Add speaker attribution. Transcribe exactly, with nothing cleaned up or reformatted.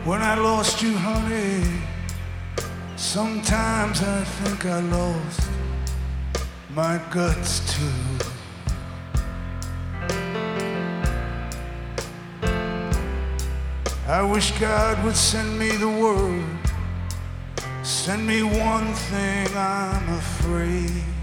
Speaker 1: When I lost you, honey, sometimes I think I lost my guts too. I wish God would send me the word, send me one thing I'm afraid.